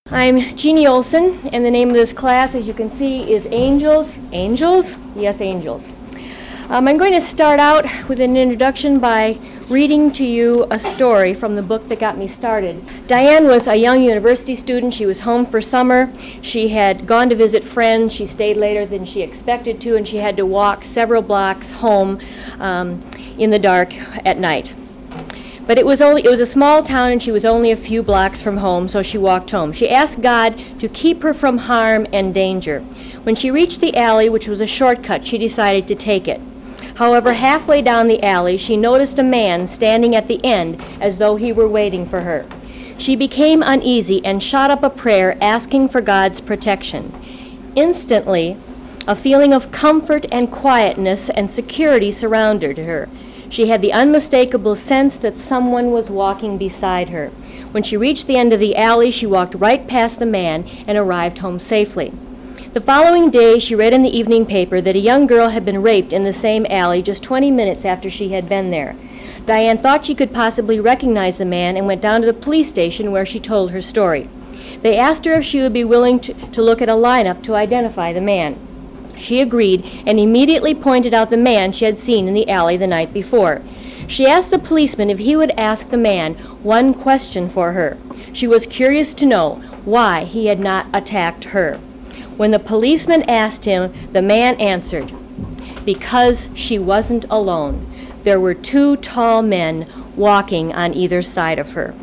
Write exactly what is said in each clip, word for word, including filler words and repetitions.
I'm Jeannie Olson, and the name of this class, as you can see, is Angels. Angels? Yes, Angels. Um, I'm going to start out with an introduction by reading to you a story from the book that got me started. Diane was a young university student. She was home for summer. She had gone to visit friends. She stayed later than she expected to, and she had to walk several blocks home um, in the dark at night. But it was only it was a small town, and she was only a few blocks from home, so she walked home. She asked God to keep her from harm and danger. When she reached the alley, which was a shortcut, she decided to take it. However, halfway down the alley, she noticed a man standing at the end as though he were waiting for her. She became uneasy and shot up a prayer asking for God's protection. Instantly, a feeling of comfort and quietness and security surrounded her. She had the unmistakable sense that someone was walking beside her. When she reached the end of the alley, she walked right past the man and arrived home safely. The following day, she read in the evening paper that a young girl had been raped in the same alley just twenty minutes after she had been there. Diane thought she could possibly recognize the man and went down to the police station where she told her story. They asked her if she would be willing to, to look at a lineup to identify the man. She agreed and immediately pointed out the man she had seen in the alley the night before. She asked the policeman if he would ask the man one question for her. She was curious to know why he had not attacked her. When the policeman asked him, the man answered, "Because she wasn't alone. There were two tall men walking on either side of her."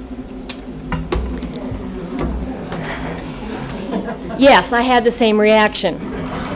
Yes, I had the same reaction.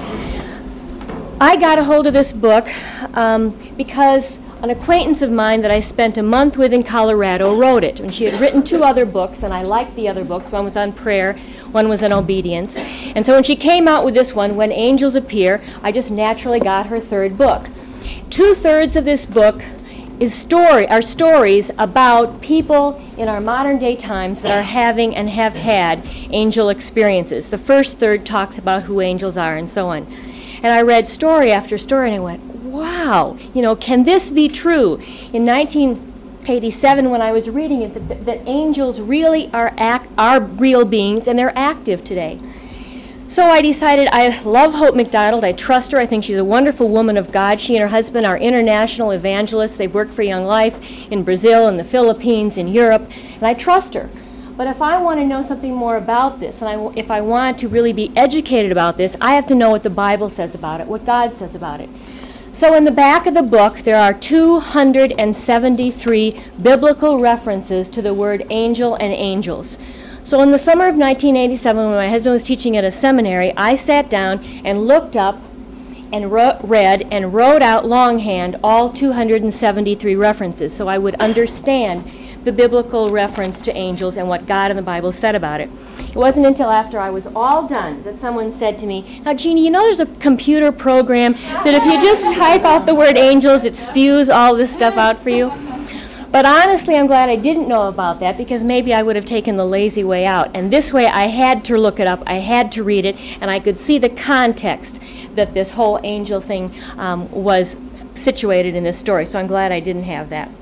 I got a hold of this book um, because an acquaintance of mine that I spent a month with in Colorado wrote it. And she had written two other books, and I liked the other books. One was on prayer, one was on obedience. And so when she came out with this one, When Angels Appear, I just naturally got her third book. Two-thirds of this book is story, are stories about people in our modern day times that are having and have had angel experiences. The first third talks about who angels are and so on. And I read story after story, and I went, wow, you know, can this be true? In nineteen eighty-seven, when I was reading it, that, that angels really are act, are real beings, and they're active today. So I decided, I love Hope McDonald. I trust her. I think she's a wonderful woman of God. She and her husband are international evangelists. They've worked for Young Life in Brazil, in the Philippines, in Europe, and I trust her. But if I want to know something more about this, and I, if I want to really be educated about this, I have to know what the Bible says about it, what God says about it. So in the back of the book, there are two hundred seventy-three biblical references to the word angel and angels. So in the summer of nineteen eighty-seven, when my husband was teaching at a seminary, I sat down and looked up and wrote, read and wrote out longhand all two hundred seventy-three references so I would understand the biblical reference to angels and what God in the Bible said about it. It wasn't until after I was all done that someone said to me, "Now, Jeannie, you know there's a computer program that if you just type out the word angels, it spews all this stuff out for you?" But honestly, I'm glad I didn't know about that, because maybe I would have taken the lazy way out. And this way, I had to look it up, I had to read it, and I could see the context that this whole angel thing um, was situated in this story. So I'm glad I didn't have that.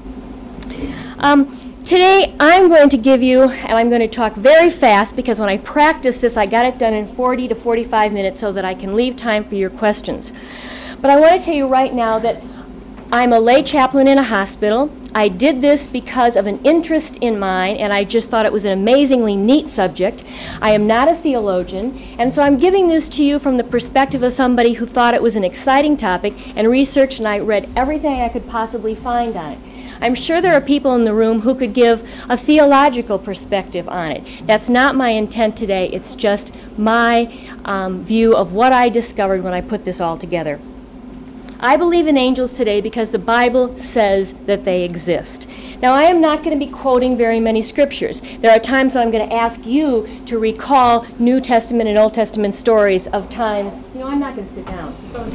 Um, Today, I'm going to give you, and I'm going to talk very fast, because when I practiced this, I got it done in forty to forty-five minutes so that I can leave time for your questions. But I want to tell you right now that I'm a lay chaplain in a hospital. I did this because of an interest in mine, and I just thought it was an amazingly neat subject. I am not a theologian, and so I'm giving this to you from the perspective of somebody who thought it was an exciting topic and researched, and I read everything I could possibly find on it. I'm sure there are people in the room who could give a theological perspective on it. That's not my intent today. It's just my um, view of what I discovered when I put this all together. I believe in angels today because the Bible says that they exist. Now, I am not going to be quoting very many scriptures. There are times that I'm going to ask you to recall New Testament and Old Testament stories of times. You know, I'm not going to sit down.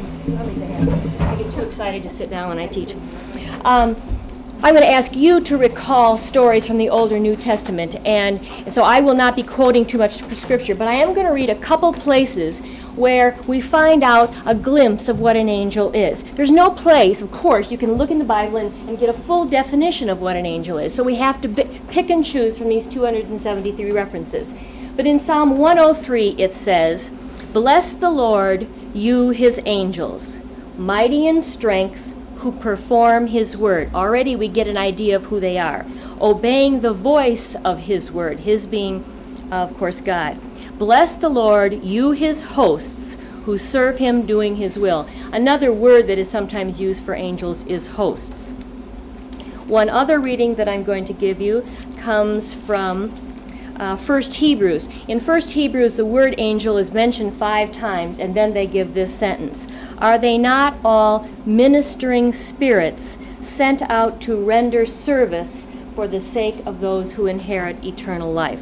I get too excited to sit down when I teach. Um, I'm going to ask you to recall stories from the Old or New Testament, and, and so I will not be quoting too much scripture, but I am going to read a couple places where we find out a glimpse of what an angel is. There's no place, of course, you can look in the Bible and, and get a full definition of what an angel is, so we have to b- pick and choose from these two hundred seventy-three references. But in Psalm one oh three it says, "Bless the Lord, you his angels, mighty in strength, who perform his word." Already we get an idea of who they are. Obeying the voice of his word, his being, of course, God. "Bless the Lord, you his hosts, who serve him doing his will." Another word that is sometimes used for angels is hosts. One other reading that I'm going to give you comes from uh, First Hebrews. In First Hebrews, the word angel is mentioned five times, and then they give this sentence: "Are they not all ministering spirits sent out to render service for the sake of those who inherit eternal life?"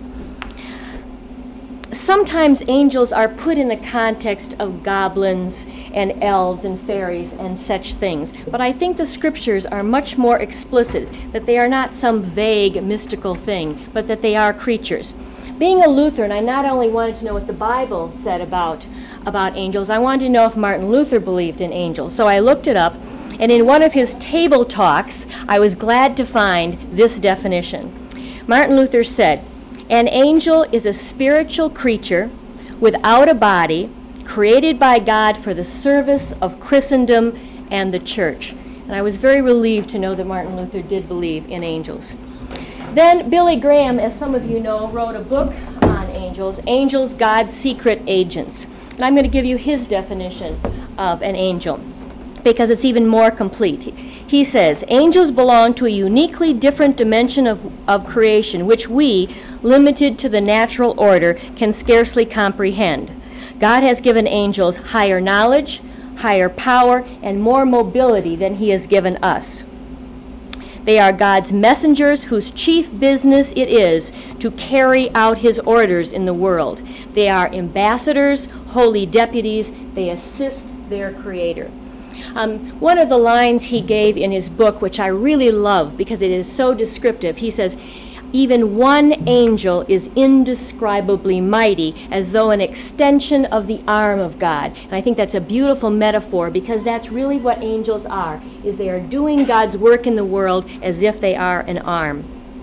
Sometimes angels are put in the context of goblins and elves and fairies and such things, but I think the scriptures are much more explicit, that they are not some vague mystical thing, but that they are creatures. Being a Lutheran, I not only wanted to know what the Bible said about, about angels, I wanted to know if Martin Luther believed in angels. So I looked it up, and in one of his table talks, I was glad to find this definition. Martin Luther said, "An angel is a spiritual creature without a body, created by God for the service of Christendom and the church." And I was very relieved to know that Martin Luther did believe in angels. Then Billy Graham, as some of you know, wrote a book on angels, Angels, God's Secret Agents. And I'm going to give you his definition of an angel, because it's even more complete. He says, "Angels belong to a uniquely different dimension of, of creation, which we, limited to the natural order, can scarcely comprehend. God has given angels higher knowledge, higher power, and more mobility than he has given us. They are God's messengers whose chief business it is to carry out his orders in the world. They are ambassadors, holy deputies. They assist their Creator." Um, one of the lines he gave in his book, which I really love because it is so descriptive, he says, "Even one angel is indescribably mighty, as though an extension of the arm of God." And I think that's a beautiful metaphor, because that's really what angels are, is they are doing God's work in the world as if they are an arm.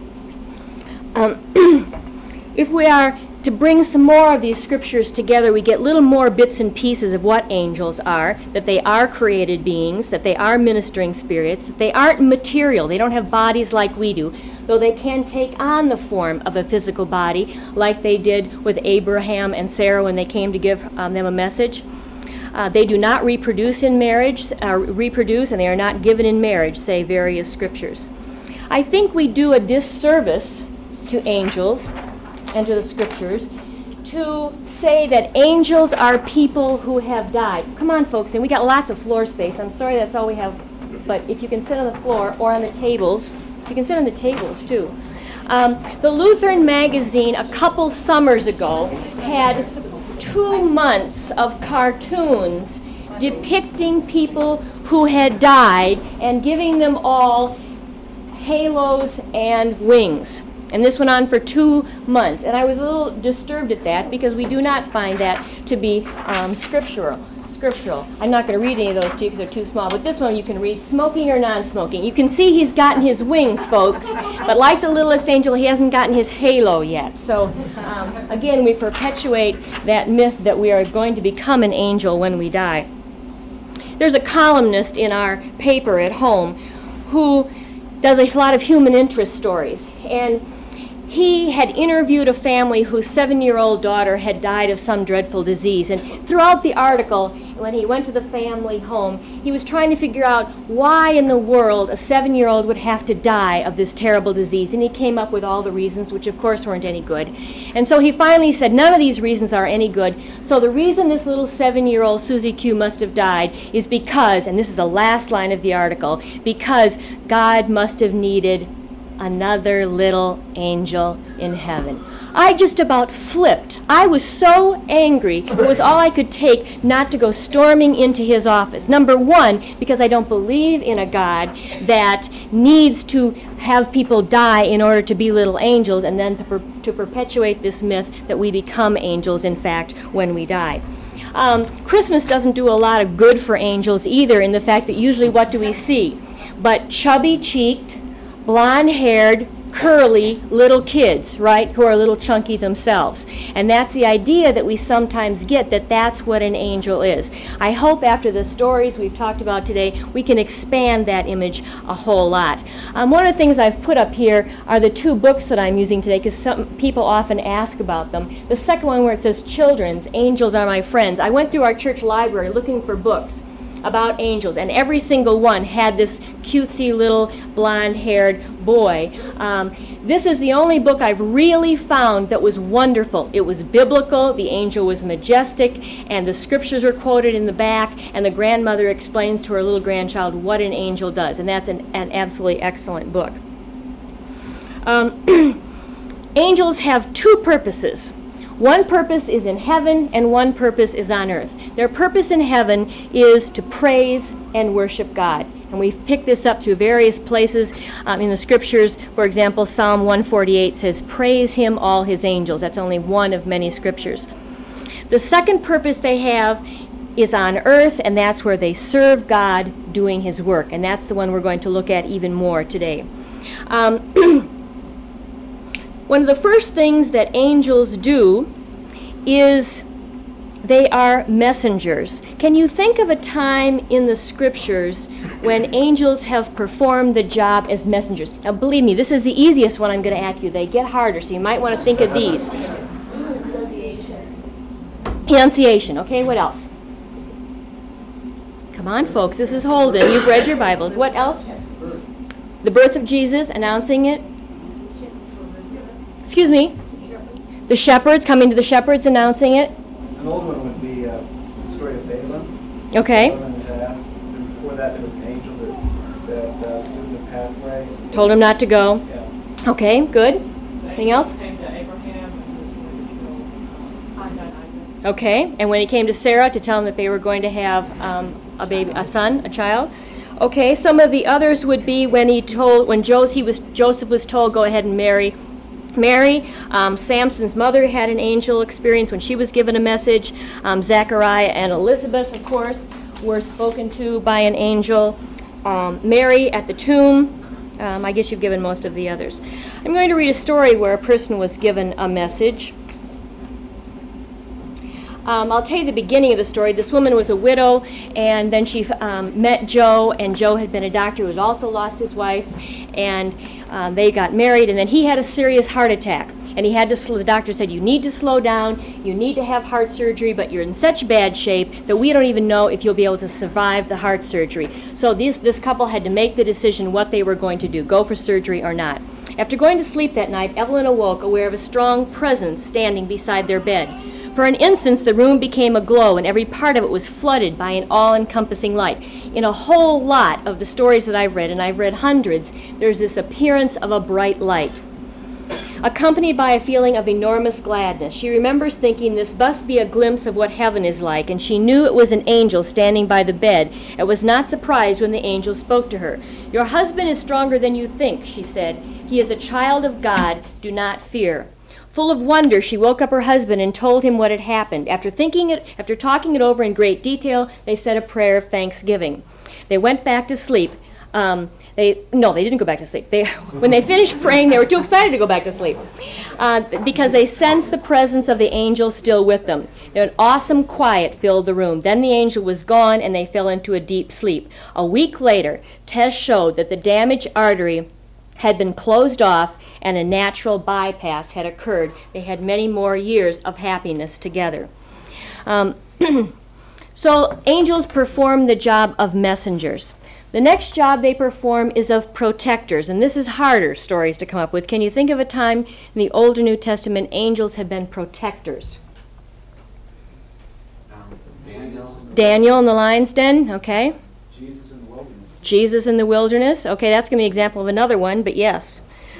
Um, if we are to bring some more of these scriptures together, we get little more bits and pieces of what angels are, that they are created beings, that they are ministering spirits, that they aren't material, they don't have bodies like we do, though they can take on the form of a physical body, like they did with Abraham and Sarah when they came to give um, them a message. Uh, they do not reproduce in marriage, uh, reproduce, and they are not given in marriage, say various scriptures. I think we do a disservice to angels and to the scriptures to say that angels are people who have died. Come on, folks, and we got lots of floor space. I'm sorry that's all we have, but if you can sit on the floor or on the tables, you can sit on the tables too. Um, the Lutheran magazine a couple summers ago had two months of cartoons depicting people who had died and giving them all halos and wings. And this went on for two months. And I was a little disturbed at that, because we do not find that to be um, scriptural. Scriptural. I'm not going to read any of those to you because they're too small, but this one you can read, "Smoking or non-smoking." You can see he's gotten his wings, folks, but like the littlest angel, he hasn't gotten his halo yet. So, um, again, we perpetuate that myth that we are going to become an angel when we die. There's a columnist in our paper at home who does a lot of human interest stories, and he had interviewed a family whose seven-year-old daughter had died of some dreadful disease. And throughout the article, when he went to the family home, he was trying to figure out why in the world a seven-year-old would have to die of this terrible disease. And he came up with all the reasons, which of course weren't any good. And so he finally said, none of these reasons are any good. So the reason this little seven-year-old Susie Q must have died is because, and this is the last line of the article, because God must have needed another little angel in heaven. I just about flipped. I was so angry, it was all I could take not to go storming into his office. Number one, because I don't believe in a God that needs to have people die in order to be little angels, and then to, per- to perpetuate this myth that we become angels, in fact, when we die. Um, Christmas doesn't do a lot of good for angels either, in the fact that usually what do we see? But chubby-cheeked, blonde-haired, curly little kids, right, who are a little chunky themselves. And that's the idea that we sometimes get, that that's what an angel is. I hope after the stories we've talked about today, we can expand that image a whole lot. Um, one of the things I've put up here are the two books that I'm using today, because some people often ask about them. The second one, where it says Children's, Angels Are My Friends. I went through our church library looking for books about angels, and every single one had this cutesy little blonde-haired boy. Um, this is the only book I've really found that was wonderful. It was biblical, the angel was majestic, and the scriptures are quoted in the back, and the grandmother explains to her little grandchild what an angel does, and that's an, an absolutely excellent book. Um, angels have two purposes. One purpose is in heaven, and one purpose is on earth. Their purpose in heaven is to praise and worship God. And we've picked this up through various places um, in the scriptures. For example, Psalm one forty-eight says, "Praise him, all his angels." That's only one of many scriptures. The second purpose they have is on earth, and that's where they serve God doing his work. And that's the one we're going to look at even more today. Um, One of the first things that angels do is they are messengers. Can you think of a time in the scriptures when angels have performed the job as messengers? Now, believe me, this is the easiest one I'm going to ask you. They get harder, so you might want to think of these. Annunciation. Annunciation. Okay, what else? Come on, folks. This is Holden. You've read your Bibles. What else? The birth of Jesus, announcing it. Excuse me? The shepherds, coming to the shepherds, announcing it. An old one would be uh, the story of Balaam. Okay. Balaam was asked, and before that there was an angel that, that uh, stood in the pathway. Told him not to go. Yeah. Okay, good. Anything else? Came to Abraham and was going to kill Isaac. Okay, and when he came to Sarah to tell him that they were going to have um, a baby, a son, a child. Okay, some of the others would be when he told, when Joseph, he was, Joseph was told, go ahead and marry Mary. Um, Samson's mother had an angel experience when she was given a message. Um, Zechariah and Elizabeth, of course, were spoken to by an angel. Um, Mary at the tomb. Um, I guess you've given most of the others. I'm going to read a story where a person was given a message. Um, I'll tell you the beginning of the story. This woman was a widow, and then she um, met Joe, and Joe had been a doctor who had also lost his wife, and um, they got married, and then he had a serious heart attack, and he had to, sl- the doctor said, you need to slow down, you need to have heart surgery, but you're in such bad shape that we don't even know if you'll be able to survive the heart surgery. So these, this couple had to make the decision what they were going to do, go for surgery or not. After going to sleep that night, Evelyn awoke aware of a strong presence standing beside their bed. For an instant, the room became aglow, and every part of it was flooded by an all-encompassing light. In a whole lot of the stories that I've read, and I've read hundreds, there's this appearance of a bright light, accompanied by a feeling of enormous gladness. She remembers thinking this must be a glimpse of what heaven is like, and she knew it was an angel standing by the bed, and was not surprised when the angel spoke to her. Your husband is stronger than you think, she said. He is a child of God. Do not fear. Full of wonder, she woke up her husband and told him what had happened. After thinking it, after talking it over in great detail, they said a prayer of thanksgiving. They went back to sleep. Um, they no, they didn't go back to sleep. They, when they finished praying, they were too excited to go back to sleep uh, because they sensed the presence of the angel still with them. An awesome quiet filled the room. Then the angel was gone, and they fell into a deep sleep. A week later, tests showed that the damaged artery had been closed off, and a natural bypass had occurred. They had many more years of happiness together. Um, so angels perform the job of messengers. The next job they perform is of protectors, and this is harder stories to come up with. Can you think of a time in the Old or New Testament angels have been protectors? Um, Daniel. Daniel in the lion's den, okay. Jesus in the wilderness. Jesus in the wilderness, okay, that's going to be an example of another one, but yes.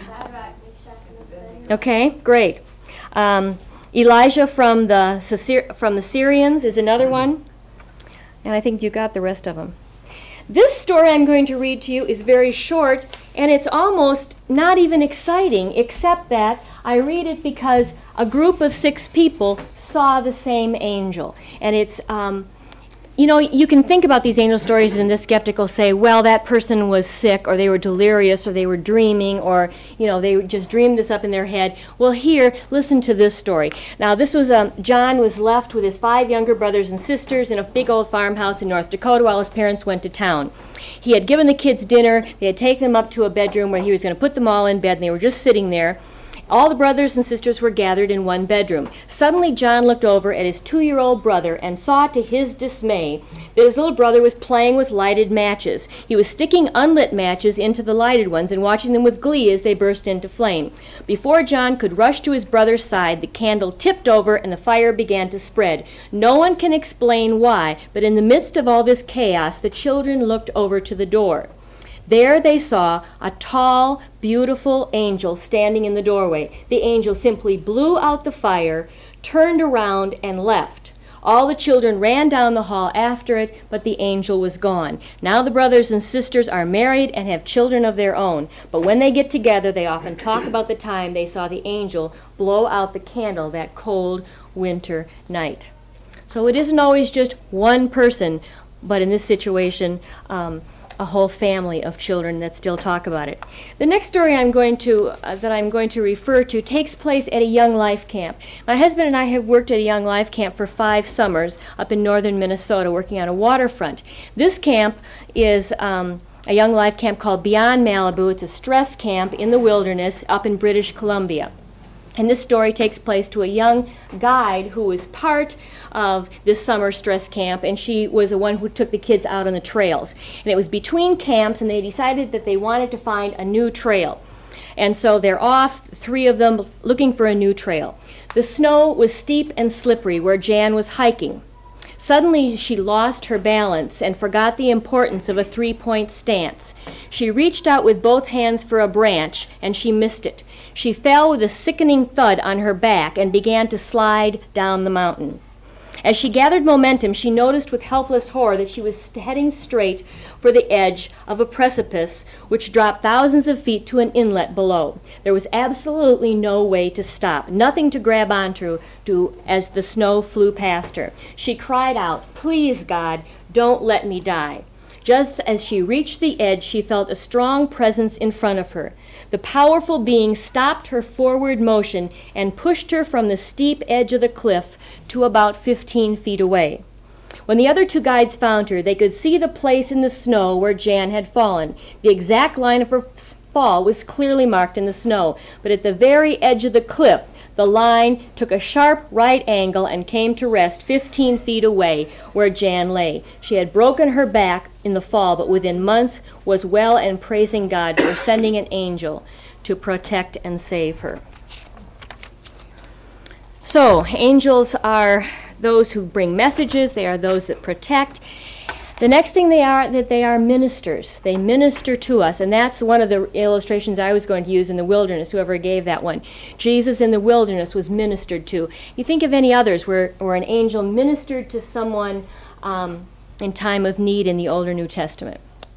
Okay, great. Um, Elijah from the from the Syrians is another one, and I think you got the rest of them. This story I'm going to read to you is very short, and it's almost not even exciting, except that I read it because a group of six people saw the same angel, and it's um, you know, you can think about these angel stories and the skeptic will say, well, that person was sick, or they were delirious, or they were dreaming, or, you know, they just dreamed this up in their head. Well, here, listen to this story. Now, this was, um, John was left with his five younger brothers and sisters in a big old farmhouse in North Dakota while his parents went to town. He had given the kids dinner. They had taken them up to a bedroom where he was going to put them all in bed, and they were just sitting there. All the brothers and sisters were gathered in one bedroom. Suddenly, John looked over at his two-year-old brother and saw to his dismay that his little brother was playing with lighted matches. He was sticking unlit matches into the lighted ones and watching them with glee as they burst into flame. Before John could rush to his brother's side, the candle tipped over and the fire began to spread. No one can explain why, but in the midst of all this chaos, the children looked over to the door. There they saw a tall, beautiful angel standing in the doorway. The angel simply blew out the fire, turned around, and left. All the children ran down the hall after it, but the angel was gone. Now the brothers and sisters are married and have children of their own. But when they get together, they often talk about the time they saw the angel blow out the candle that cold winter night. So it isn't always just one person, but in this situation, um, a whole family of children that still talk about it. The next story I'm going to uh, that I'm going to refer to takes place at a Young Life camp. My husband and I have worked at a Young Life camp for five summers up in northern Minnesota, working on a waterfront. This camp is um, a Young Life camp called Beyond Malibu. It's a stress camp in the wilderness up in British Columbia. And this story takes place to a young guide who was part of this summer stress camp, and she was the one who took the kids out on the trails. And it was between camps, and they decided that they wanted to find a new trail. And so they're off, three of them, looking for a new trail. The snow was steep and slippery where Jan was hiking. Suddenly she lost her balance and forgot the importance of a three-point stance. She reached out with both hands for a branch, and she missed it. She fell with a sickening thud on her back and began to slide down the mountain. As she gathered momentum, she noticed with helpless horror that she was heading straight for the edge of a precipice which dropped thousands of feet to an inlet below. There was absolutely no way to stop, nothing to grab onto to, as the snow flew past her. She cried out, "Please, God, don't let me die." Just as she reached the edge, she felt a strong presence in front of her. The powerful being stopped her forward motion and pushed her from the steep edge of the cliff to about fifteen feet away. When the other two guides found her, they could see the place in the snow where Jan had fallen. The exact line of her fall was clearly marked in the snow, but at the very edge of the cliff, the line took a sharp right angle and came to rest fifteen feet away where Jan lay. She had broken her back in the fall, but within months was well and praising God for sending an angel to protect and save her. So, angels are those who bring messages. They are those that protect. The next thing they are, that they are ministers. They minister to us, and that's one of the illustrations I was going to use in the wilderness, whoever gave that one. Jesus in the wilderness was ministered to. You think of any others where, where an angel ministered to someone um, in time of need in the Old or New Testament.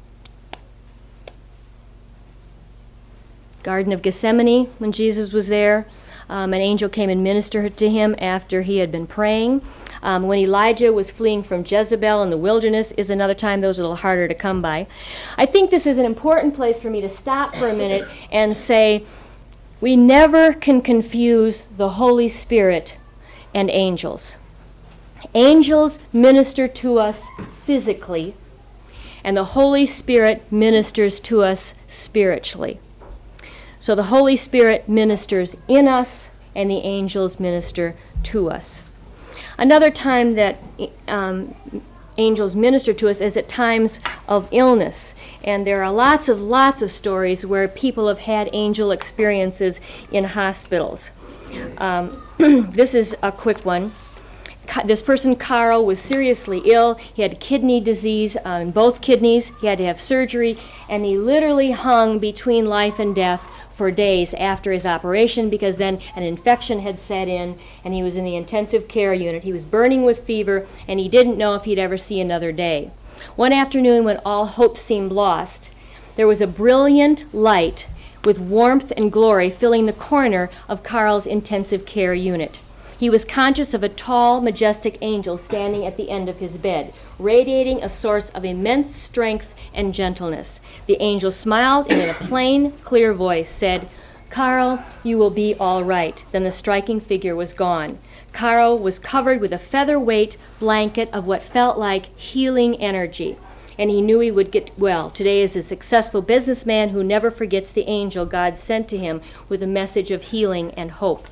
Garden of Gethsemane, when Jesus was there, um, an angel came and ministered to him after he had been praying. Um, when Elijah was fleeing from Jezebel in the wilderness is another time. Those are a little harder to come by. I think this is an important place for me to stop for a minute and say we never can confuse the Holy Spirit and angels. Angels minister to us physically, and the Holy Spirit ministers to us spiritually. So the Holy Spirit ministers in us, and the angels minister to us. Another time that um, angels minister to us is at times of illness. And there are lots of, lots of stories where people have had angel experiences in hospitals. Um, this is a quick one. This person, Carl, was seriously ill. He had kidney disease uh, in both kidneys. He had to have surgery, and he literally hung between life and death for days after his operation, because then an infection had set in and he was in the intensive care unit. He was burning with fever, and he didn't know if he'd ever see another day. One afternoon, when all hope seemed lost, there was a brilliant light with warmth and glory filling the corner of Carl's intensive care unit. he was conscious of a tall, majestic angel standing at the end of his bed, radiating a source of immense strength and gentleness. The angel smiled and in a plain, clear voice said, "Carl, you will be all right." Then the striking figure was gone. Carl was covered with a featherweight blanket of what felt like healing energy, and he knew he would get well. Today is a successful businessman who never forgets the angel God sent to him with a message of healing and hope.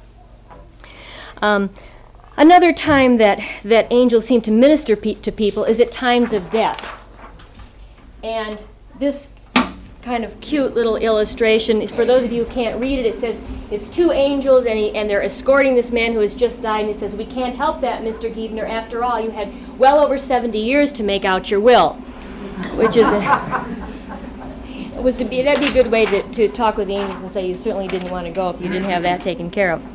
Um, another time that, that angels seem to minister pe- to people is at times of death. And this kind of cute little illustration is, for those of you who can't read it, it says it's two angels and, he, and they're escorting this man who has just died, and it says, "We can't help that, Mister Giebner. After all, you had well over seventy years to make out your will," which is a, it was to be that'd be a good way to, to talk with the angels and say you certainly didn't want to go if you didn't have that taken care of.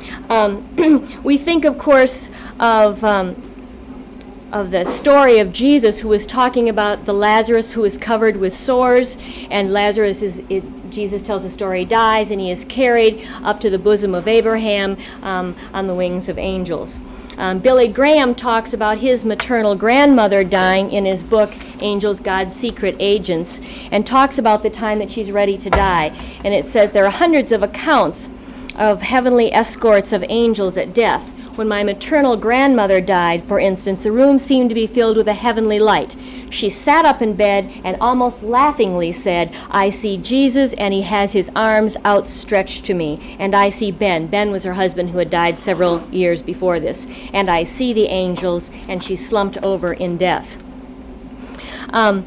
Um, we think, of course, of um, of the story of Jesus, who was talking about the Lazarus who is covered with sores, and Lazarus is, it, Jesus tells the story, dies, and he is carried up to the bosom of Abraham um, on the wings of angels. Um, Billy Graham talks about his maternal grandmother dying in his book, Angels, God's Secret Agents, and talks about the time that she's ready to die. And it says there are hundreds of accounts of heavenly escorts of angels at death. When my maternal grandmother died, for instance, the room seemed to be filled with a heavenly light. She sat up in bed and almost laughingly said, "I see Jesus and he has his arms outstretched to me. And I see Ben." Ben was her husband who had died several years before this. "And I see the angels," and she slumped over in death. Um,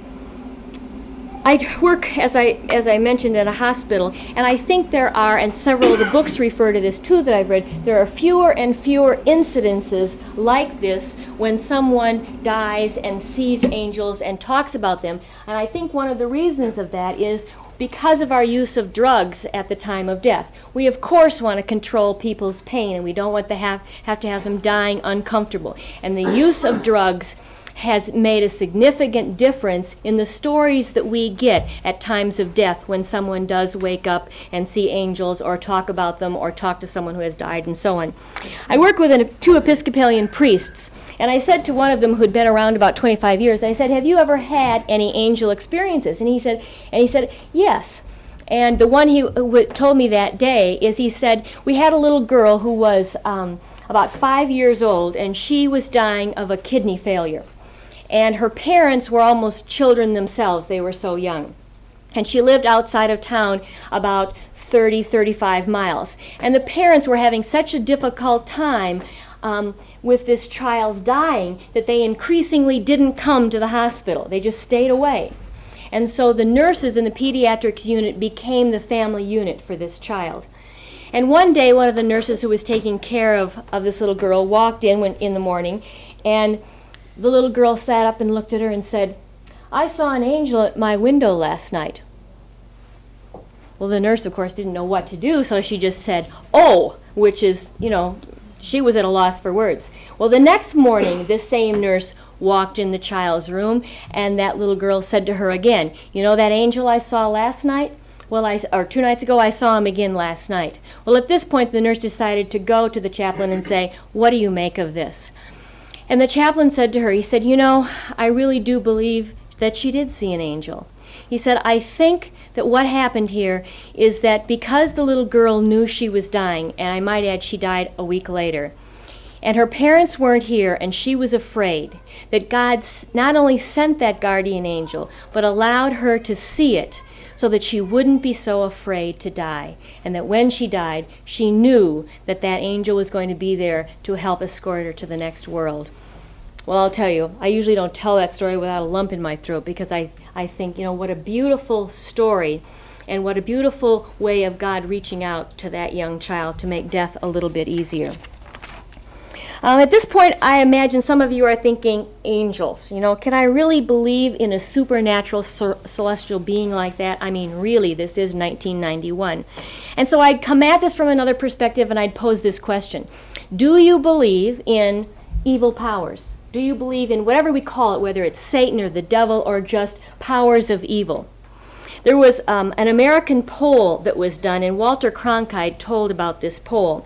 I work, as I as I mentioned, in a hospital, and I think there are, and several of the books refer to this too that I've read, there are fewer and fewer incidences like this when someone dies and sees angels and talks about them. And I think one of the reasons of that is because of our use of drugs at the time of death. We, of course, want to control people's pain, and we don't want to have, have to have them dying uncomfortable. And the use of drugs has made a significant difference in the stories that we get at times of death when someone does wake up and see angels or talk about them or talk to someone who has died and so on. I work with an, two Episcopalian priests, and I said to one of them who'd been around about twenty-five years, I said, "Have you ever had any angel experiences?" And he said, and he said, "Yes." And the one he who told me that day is, he said, we had a little girl who was um, about five years old, and she was dying of a kidney failure. And her parents were almost children themselves. They were so young. And she lived outside of town about thirty, thirty-five miles. And the parents were having such a difficult time um, with this child's dying that they increasingly didn't come to the hospital. They just stayed away. And so the nurses in the pediatrics unit became the family unit for this child. And one day, one of the nurses who was taking care of, of this little girl walked in when, in the morning, and the little girl sat up and looked at her and said, "I saw an angel at my window last night." Well, the nurse, of course, didn't know what to do, so she just said, "Oh," which is, you know, she was at a loss for words. Well, the next morning, this same nurse walked in the child's room, and that little girl said to her again, "You know that angel I saw last night? Well, I, or two nights ago, I saw him again last night." Well, at this point, the nurse decided to go to the chaplain and say, "What do you make of this?" And the chaplain said to her, he said, "You know, I really do believe that she did see an angel." He said, "I think that what happened here is that because the little girl knew she was dying, and I might add she died a week later, and her parents weren't here and she was afraid, that God not only sent that guardian angel, but allowed her to see it so that she wouldn't be so afraid to die. And that when she died, she knew that that angel was going to be there to help escort her to the next world." Well, I'll tell you, I usually don't tell that story without a lump in my throat, because I, I think, you know, what a beautiful story and what a beautiful way of God reaching out to that young child to make death a little bit easier. Um, at this point, I imagine some of you are thinking, angels. You know, can I really believe in a supernatural cer- celestial being like that? I mean, really, this is nineteen ninety-one. And so I'd come at this from another perspective, and I'd pose this question. Do you believe in evil powers? Do you believe in whatever we call it, whether it's Satan or the devil or just powers of evil? There was um, an American poll that was done, and Walter Cronkite told about this poll.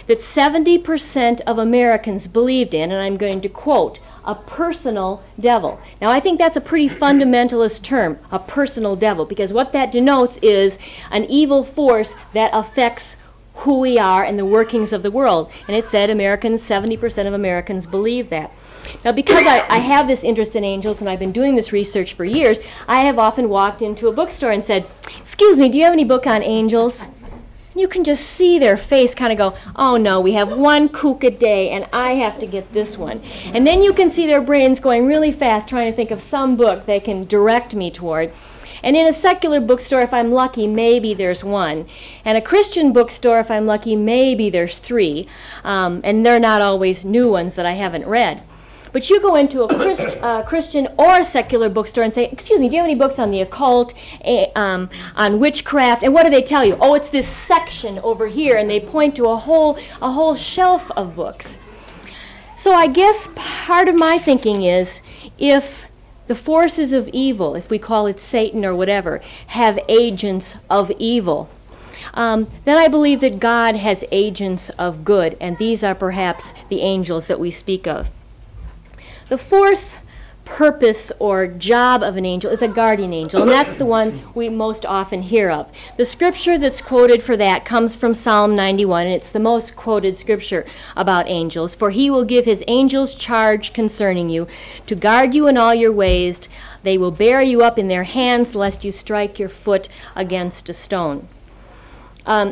that seventy percent of Americans believed in, and I'm going to quote, a personal devil. Now, I think that's a pretty fundamentalist term, a personal devil, because what that denotes is an evil force that affects who we are and the workings of the world. And it said Americans, seventy percent of Americans believe that. Now, because I, I have this interest in angels and I've been doing this research for years, I have often walked into a bookstore and said, "Excuse me, do you have any book on angels?" You can just see their face kind of go, "Oh no, we have one kook a day and I have to get this one." And then you can see their brains going really fast trying to think of some book they can direct me toward. And in a secular bookstore, if I'm lucky, maybe there's one. And a Christian bookstore, if I'm lucky, maybe there's three. Um, and they're not always new ones that I haven't read. But you go into a Christ, uh, Christian or a secular bookstore and say, "Excuse me, do you have any books on the occult, eh, um, on witchcraft?" And what do they tell you? "Oh, it's this section over here," and they point to a whole a whole shelf of books. So I guess part of my thinking is, if the forces of evil, if we call it Satan or whatever, have agents of evil, um, then I believe that God has agents of good, and these are perhaps the angels that we speak of. The fourth purpose or job of an angel is a guardian angel, and that's the one we most often hear of. The scripture that's quoted for that comes from Psalm ninety-one, and it's the most quoted scripture about angels. "For he will give his angels charge concerning you, to guard you in all your ways. They will bear you up in their hands, lest you strike your foot against a stone." Um,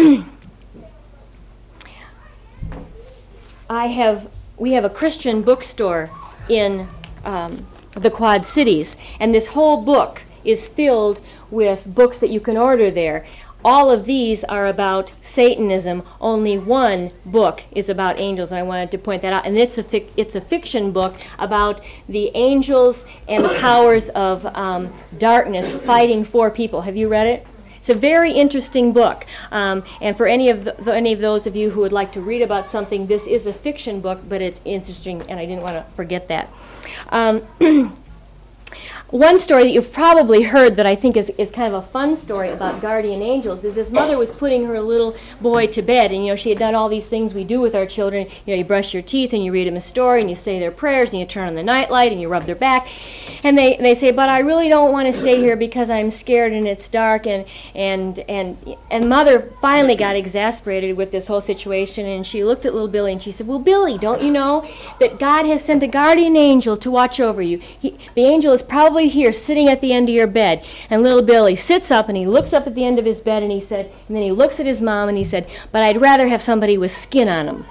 I have, we have a Christian bookstore in um, the Quad Cities, and this whole book is filled with books that you can order there. All of these are about Satanism. Only one book is about angels, and I wanted to point that out. And it's a fic- it's a fiction book about the angels and the powers of um, darkness fighting for people. Have you read it? It's a very interesting book, um, and for any of the, any of those of you who would like to read about something, this is a fiction book, but it's interesting, and I didn't want to forget that. Um, One story that you've probably heard that I think is, is kind of a fun story about guardian angels is this mother was putting her little boy to bed, and you know she had done all these things we do with our children. You know, you brush your teeth and you read them a story and you say their prayers and you turn on the nightlight and you rub their back, and they they say, "But I really don't want to stay here because I'm scared and it's dark." And and and and mother finally got exasperated with this whole situation, and she looked at little Billy and she said, "Well, Billy, don't you know that God has sent a guardian angel to watch over you? He, the angel is probably here sitting at the end of your bed." And little Billy sits up and he looks up at the end of his bed and he said, and then he looks at his mom and he said, "But I'd rather have somebody with skin on him."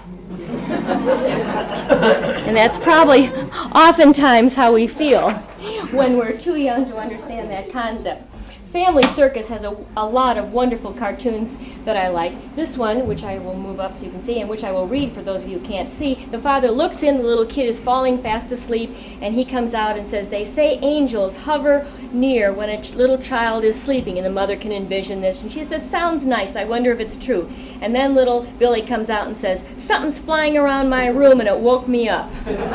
And that's probably oftentimes how we feel when we're too young to understand that concept. Family Circus has a, a lot of wonderful cartoons that I like. This one, which I will move up so you can see, and which I will read for those of you who can't see. The father looks in, the little kid is falling fast asleep, and he comes out and says, "They say angels hover near when a ch- little child is sleeping," and the mother can envision this, and she said, "Sounds nice, I wonder if it's true." And then little Billy comes out and says, "Something's flying around my room and it woke me up."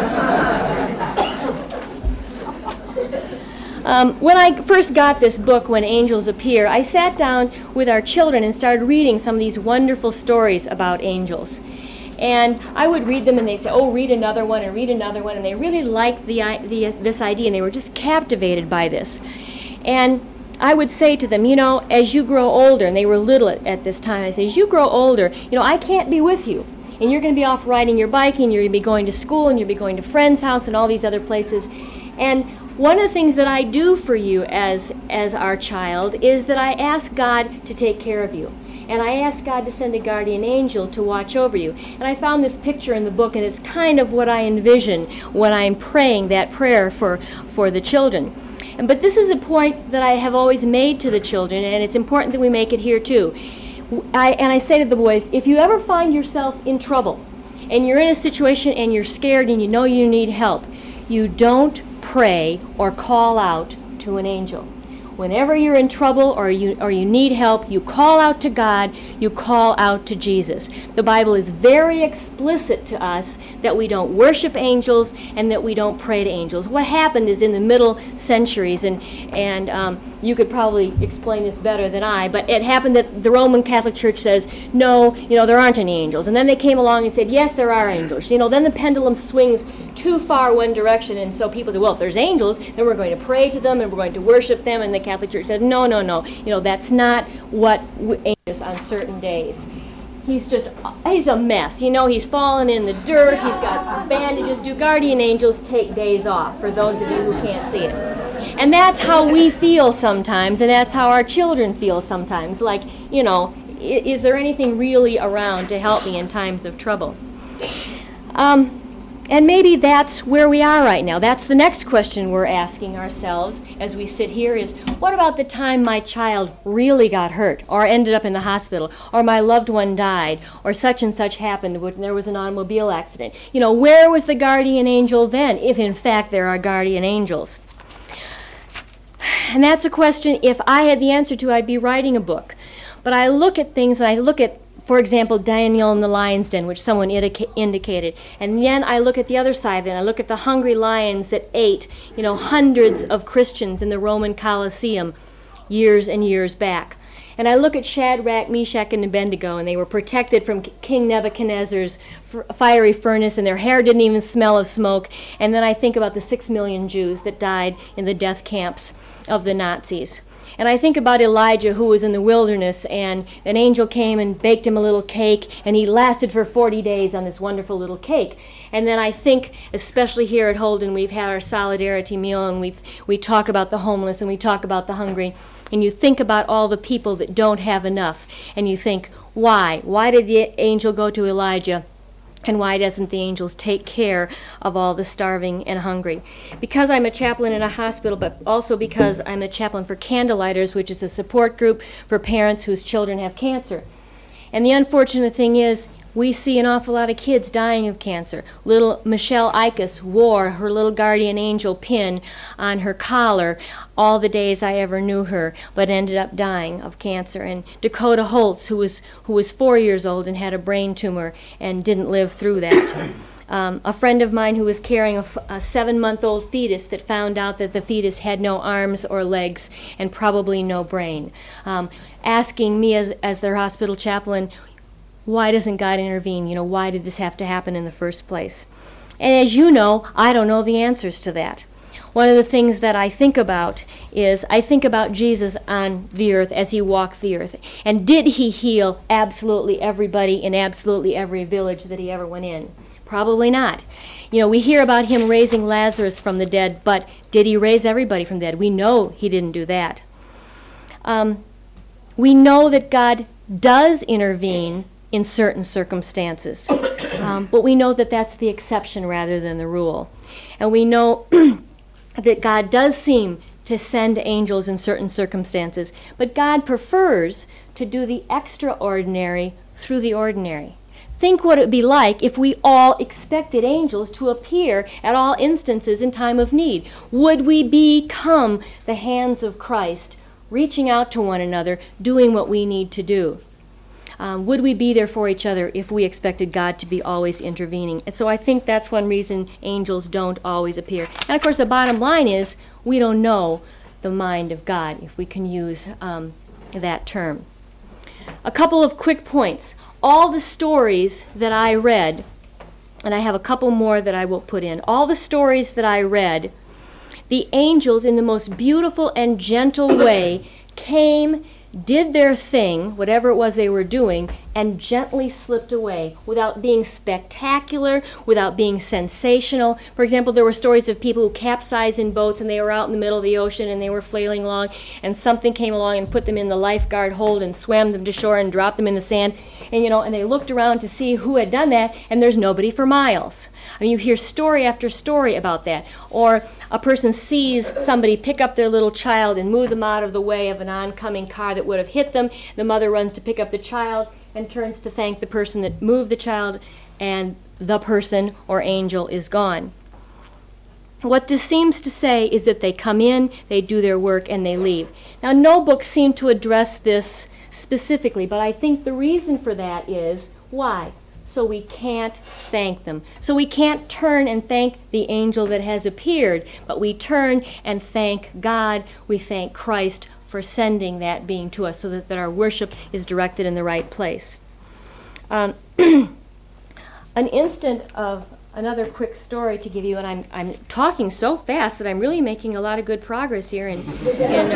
Um, when I first got this book, When Angels Appear, I sat down with our children and started reading some of these wonderful stories about angels. And I would read them and they'd say, "Oh, read another one," and read another one, and they really liked the, the this idea, and they were just captivated by this. And I would say to them, you know, as you grow older, and they were little at, at this time, I say, as you grow older, you know, I can't be with you. And you're going to be off riding your bike, and you're going to be going to school, and you'll be going to friends' house and all these other places. And one of the things that I do for you as as our child is that I ask God to take care of you. And I ask God to send a guardian angel to watch over you. And I found this picture in the book, and it's kind of what I envision when I'm praying that prayer for, for the children. And, but this is a point that I have always made to the children, and it's important that we make it here too. I, and I say to the boys, if you ever find yourself in trouble, and you're in a situation and you're scared and you know you need help, you don't pray or call out to an angel. Whenever you're in trouble or you or you need help, you call out to God, you call out to Jesus. The Bible is very explicit to us that we don't worship angels and that we don't pray to angels. What happened is in the middle centuries and and um, you could probably explain this better than I, but it happened that the Roman Catholic Church says, no, you know, there aren't any angels. And then they came along and said, yes, there are angels. You know, then the pendulum swings too far one direction, and so people say, well, if there's angels, then we're going to pray to them and we're going to worship them. And the Catholic Church said, no, no, no. You know, that's not what w- is on certain days. He's just, he's a mess. You know, he's fallen in the dirt. He's got bandages. Do guardian angels take days off, for those of you who can't see it? And that's how we feel sometimes, and that's how our children feel sometimes. Like, you know, i- is there anything really around to help me in times of trouble? Um, and maybe that's where we are right now. That's the next question we're asking ourselves as we sit here is, what about the time my child really got hurt, or ended up in the hospital, or my loved one died, or such and such happened when there was an automobile accident? You know, where was the guardian angel then, if in fact there are guardian angels? And that's a question, if I had the answer to, I'd be writing a book. But I look at things, and I look at, for example, Daniel in the lion's den, which someone indica- indicated. And then I look at the other side, and I look at the hungry lions that ate, you know, hundreds of Christians in the Roman Colosseum years and years back. And I look at Shadrach, Meshach, and Abednego, and they were protected from King Nebuchadnezzar's f- fiery furnace, and their hair didn't even smell of smoke. And then I think about the six million Jews that died in the death camps of the Nazis. And I think about Elijah, who was in the wilderness, and an angel came and baked him a little cake, and he lasted for forty days on this wonderful little cake. And then I think, especially here at Holden, we've had our solidarity meal, and we we talk about the homeless, and we talk about the hungry, and you think about all the people that don't have enough, and you think, why? Why did the angel go to Elijah? And why doesn't the angels take care of all the starving and hungry? Because I'm a chaplain in a hospital, but also because I'm a chaplain for Candlelighters, which is a support group for parents whose children have cancer. And the unfortunate thing is, we see an awful lot of kids dying of cancer. Little Michelle Ikas wore her little guardian angel pin on her collar all the days I ever knew her, but ended up dying of cancer. And Dakota Holtz, who was who was four years old and had a brain tumor and didn't live through that. Um, a friend of mine who was carrying a, f- a seven-month-old fetus that found out that the fetus had no arms or legs and probably no brain. Um, asking me as, as their hospital chaplain, why doesn't God intervene? You know, why did this have to happen in the first place? And as you know, I don't know the answers to that. One of the things that I think about is I think about Jesus on the earth as he walked the earth. And did he heal absolutely everybody in absolutely every village that he ever went in? Probably not. You know, we hear about him raising Lazarus from the dead, but did he raise everybody from the dead? We know he didn't do that. Um, we know that God does intervene in certain circumstances. Um, but we know that that's the exception rather than the rule. And we know that God does seem to send angels in certain circumstances, but God prefers to do the extraordinary through the ordinary. Think what it would be like if we all expected angels to appear at all instances in time of need. Would we become the hands of Christ, reaching out to one another, doing what we need to do? Um, would we be there for each other if we expected God to be always intervening? And so I think that's one reason angels don't always appear. And of course the bottom line is we don't know the mind of God, if we can use um, that term. A couple of quick points. All the stories that I read, and I have a couple more that I will put in, all the stories that I read, the angels in the most beautiful and gentle way came, did their thing, whatever it was they were doing, and gently slipped away without being spectacular, without being sensational. For example, there were stories of people who capsized in boats and they were out in the middle of the ocean and they were flailing along and something came along and put them in the lifeguard hold and swam them to shore and dropped them in the sand. And, you know, and they looked around to see who had done that, and there's nobody for miles. I mean, you hear story after story about that. Or a person sees somebody pick up their little child and move them out of the way of an oncoming car that would have hit them. The mother runs to pick up the child and turns to thank the person that moved the child, and the person or angel is gone. What this seems to say is that they come in, they do their work, and they leave. Now, no books seem to address this specifically, but I think the reason for that is, why? so we can't thank them. So we can't turn and thank the angel that has appeared, but we turn and thank God. We thank Christ for sending that being to us so that, that our worship is directed in the right place. Um, an instant of another quick story to give you, and I'm I'm talking so fast that I'm really making a lot of good progress here in in,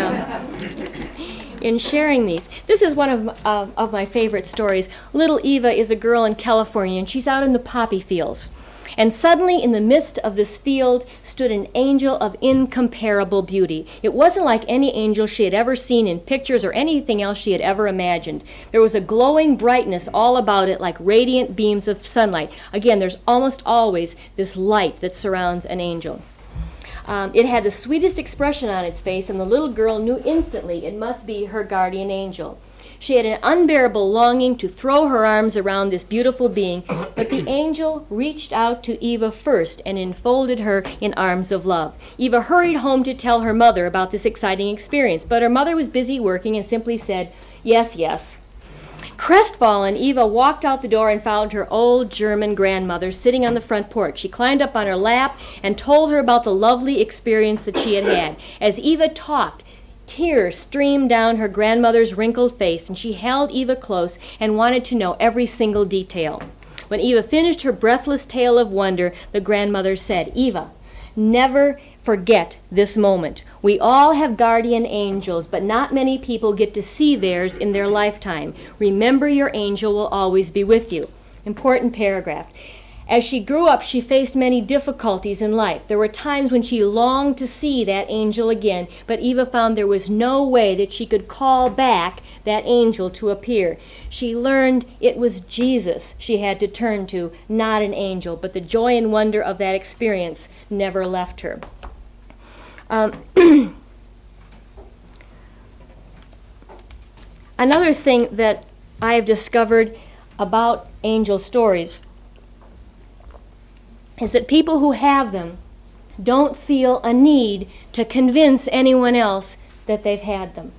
uh, in sharing these. This is one of uh, of my favorite stories. Little Eva is a girl in California, and she's out in the poppy fields. And suddenly, in the midst of this field, stood an angel of incomparable beauty. It wasn't like any angel she had ever seen in pictures or anything else she had ever imagined. There was a glowing brightness all about it, like radiant beams of sunlight. Again, there's almost always this light that surrounds an angel. Um, it had the sweetest expression on its face, and the little girl knew instantly it must be her guardian angel. She had an unbearable longing to throw her arms around this beautiful being, but the angel reached out to Eva first and enfolded her in arms of love. Eva hurried home to tell her mother about this exciting experience, but her mother was busy working and simply said, "Yes, yes." Crestfallen, Eva walked out the door and found her old German grandmother sitting on the front porch. She climbed up on her lap and told her about the lovely experience that she had had. As Eva talked, tears streamed down her grandmother's wrinkled face, and she held Eva close and wanted to know every single detail. When Eva finished her breathless tale of wonder, the grandmother said, "Eva, never forget this moment. We all have guardian angels, but not many people get to see theirs in their lifetime. Remember, your angel will always be with you." Important paragraph. As she grew up, she faced many difficulties in life. There were times when she longed to see that angel again, but Eva found there was no way that she could call back that angel to appear. She learned it was Jesus she had to turn to, not an angel, but the joy and wonder of that experience never left her. Um, another thing that I have discovered about angel stories is that people who have them don't feel a need to convince anyone else that they've had them.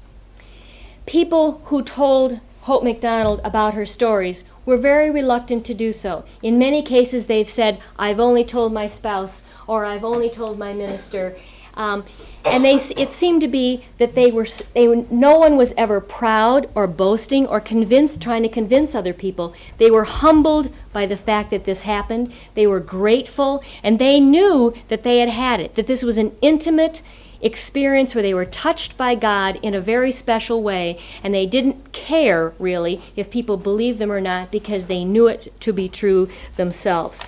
People who told Hope McDonald about her stories were very reluctant to do so. In many cases, they've said, "I've only told my spouse," or "I've only told my minister." Um, and they, it seemed to be that they were, they, no one was ever proud or boasting or convinced, trying to convince other people. They were humbled by the fact that this happened. They were grateful, and they knew that they had had it, that this was an intimate experience where they were touched by God in a very special way, and they didn't care, really, if people believed them or not, because they knew it to be true themselves.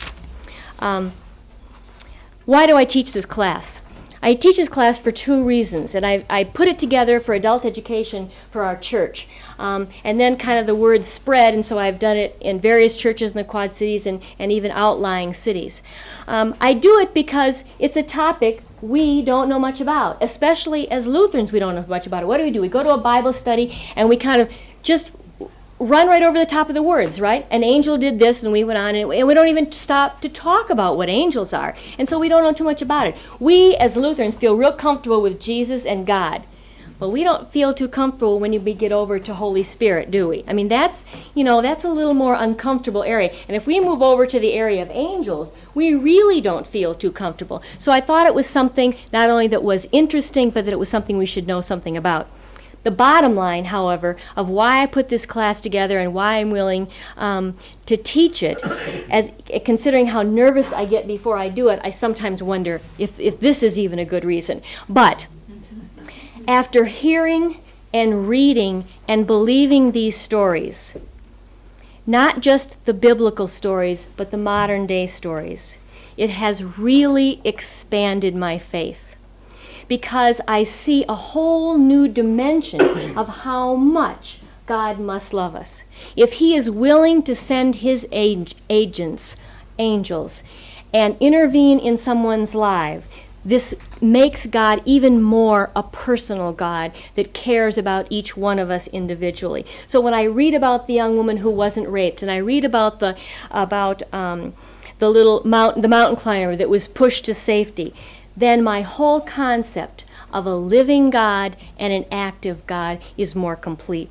Um, why do I teach this class? I teach this class for two reasons, and I, I put it together for adult education for our church. Um, and then kind of the word spread, and so I've done it in various churches in the Quad Cities and, and even outlying cities. Um, I do it because it's a topic we don't know much about, especially as Lutherans we don't know much about it. What do we do? We go to a Bible study and we kind of just run right over the top of the words, right? An angel did this, and we went on, and we don't even stop to talk about what angels are. And so we don't know too much about it. We, as Lutherans, feel real comfortable with Jesus and God. But we don't feel too comfortable when you get over to Holy Spirit, do we? I mean, that's, you know, that's a little more uncomfortable area. And if we move over to the area of angels, we really don't feel too comfortable. So I thought it was something not only that was interesting, but that it was something we should know something about. The bottom line, however, of why I put this class together and why I'm willing um, to teach it, as considering how nervous I get before I do it, I sometimes wonder if, if this is even a good reason. But after hearing and reading and believing these stories, not just the biblical stories, but the modern day stories, it has really expanded my faith. Because I see a whole new dimension of how much God must love us. If He is willing to send His ag- agents, angels, and intervene in someone's life, this makes God even more a personal God that cares about each one of us individually. So when I read about the young woman who wasn't raped, and I read about the about um, the little mountain, the mountain climber that was pushed to safety, then my whole concept of a living God and an active God is more complete.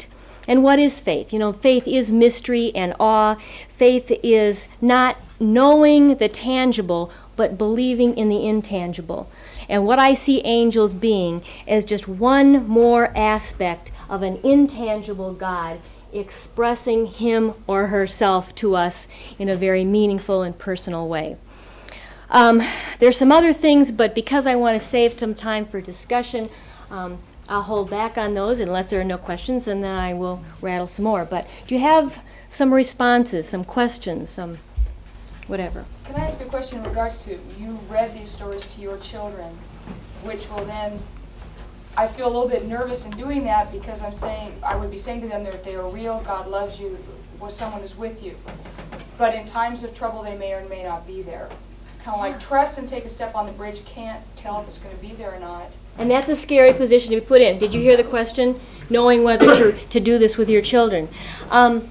And what is faith? You know, faith is mystery and awe. Faith is not knowing the tangible, but believing in the intangible. And what I see angels being is just one more aspect of an intangible God expressing him or herself to us in a very meaningful and personal way. Um, there's some other things, but because I want to save some time for discussion, um, I'll hold back on those unless there are no questions, and then I will rattle some more. But do you have some responses, some questions, some whatever? Can I ask a question in regards to, you read these stories to your children, which will then, I feel a little bit nervous in doing that because I'm saying, I would be saying to them that they are real, God loves you, well, someone is with you. But in times of trouble, they may or may not be there. It's kind of like trust and take a step on the bridge, can't tell if it's going to be there or not. And that's a scary position to be put in. Did you hear the question? Knowing whether to, to do this with your children. Um,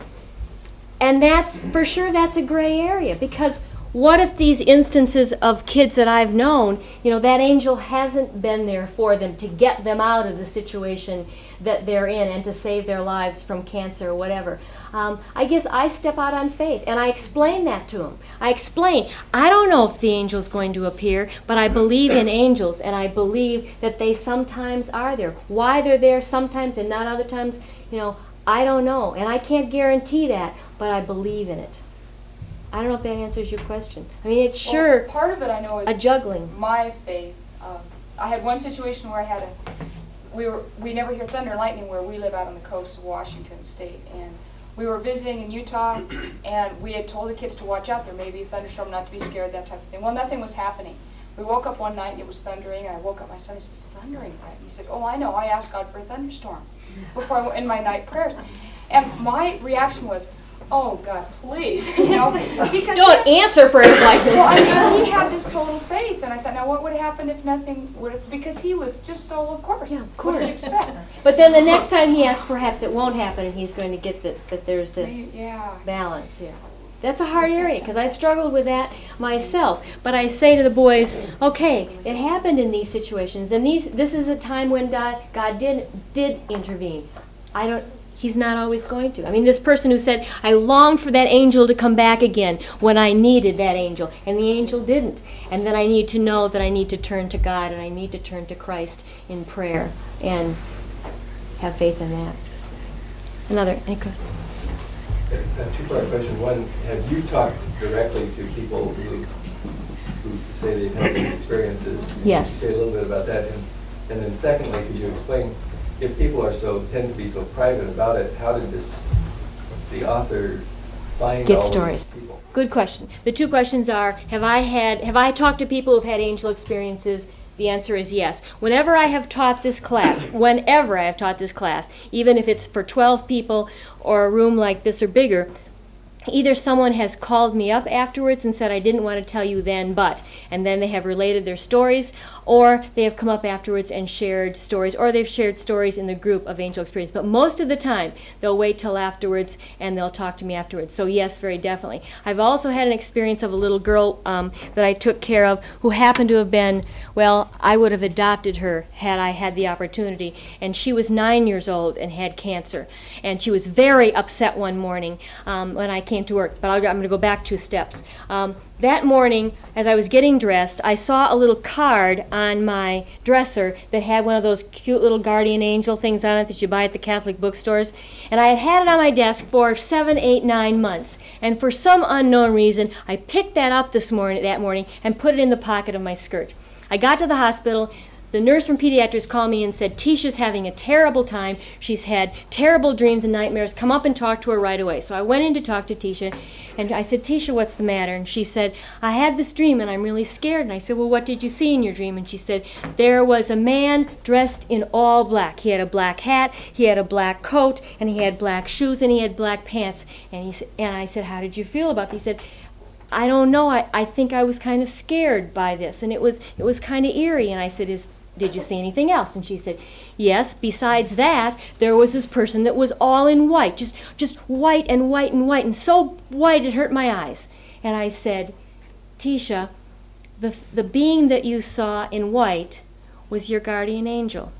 and that's, for sure, that's a gray area, because what if these instances of kids that I've known, you know, that angel hasn't been there for them to get them out of the situation that they're in and to save their lives from cancer or whatever. Um, I guess I step out on faith, and I explain that to them. I explain, I don't know if the angel's going to appear, but I believe in angels, and I believe that they sometimes are there. Why they're there sometimes and not other times, you know, I don't know, and I can't guarantee that, but I believe in it. I don't know if that answers your question. I mean, it's Well, sure part of it I know is a juggling. my faith. Um, I had one situation where I had a, we were, we never hear thunder and lightning where we live out on the coast of Washington State, and we were visiting in Utah, and we had told the kids to watch out. There may be a thunderstorm, not to be scared, that type of thing. Well, nothing was happening. We woke up one night and it was thundering, and I woke up my son and said, "It's thundering, right?" And he said, "Oh, I know. I asked God for a thunderstorm before I went in my night prayers." And my reaction was, "Oh God, please," you know, because Don't answer prayers like this. well, I mean, he had this total faith, and I thought, now what would happen if nothing would have, because he was just so, of course, Yeah, of what did you course. expect? But then the next time he asks, perhaps it won't happen, and he's going to get that, that there's this Yeah. balance here. That's a hard area, because I've struggled with that myself. But I say to the boys, okay, it happened in these situations, and these this is a time when God, God did did intervene. I don't. He's not always going to. I mean, this person who said, I longed for that angel to come back again when I needed that angel, and the angel didn't. And then I need to know that I need to turn to God, and I need to turn to Christ in prayer and have faith in that. Another, any question? A two-part question. One, have you talked directly to people who, who say they've had these experiences? Yes. Could you say a little bit about that? And, and then secondly, could you explain, if people are so, tend to be so private about it, how did this, the author find Get all stories. these people? Good question. The two questions are, have I had, have I talked to people who've had angel experiences? The answer is yes. Whenever I have taught this class, whenever I have taught this class, even if it's for twelve people or a room like this or bigger, either someone has called me up afterwards and said, I didn't want to tell you then, but, and then they have related their stories, or they have come up afterwards and shared stories, or they've shared stories in the group of angel experience. But most of the time, they'll wait till afterwards and they'll talk to me afterwards. So yes, very definitely. I've also had an experience of a little girl um, that I took care of who happened to have been, well, I would have adopted her had I had the opportunity. And she was nine years old and had cancer. And she was very upset one morning um, when I came to work. But I'll, I'm going to go back two steps. Um, That morning, as I was getting dressed, I saw a little card on my dresser that had one of those cute little guardian angel things on it that you buy at the Catholic bookstores. And I had had it on my desk for seven, eight, nine months. And for some unknown reason, I picked that up this morning, that morning and put it in the pocket of my skirt. I got to the hospital. The nurse from pediatrics called me and said, Tisha's having a terrible time. She's had terrible dreams and nightmares. Come up and talk to her right away. So I went in to talk to Tisha, and I said, Tisha, what's the matter? And she said, I had this dream, and I'm really scared. And I said, well, what did you see in your dream? And she said, there was a man dressed in all black. He had a black hat, he had a black coat, and he had black shoes, and he had black pants. And he said, and I said, how did you feel about it? He said, I don't know. I, I think I was kind of scared by this, and it was it was kind of eerie. And I said, is did you see anything else? And she said, yes, besides that, there was this person that was all in white, just just white and white and white, and so white it hurt my eyes. And I said, Tisha, the the being that you saw in white was your guardian angel.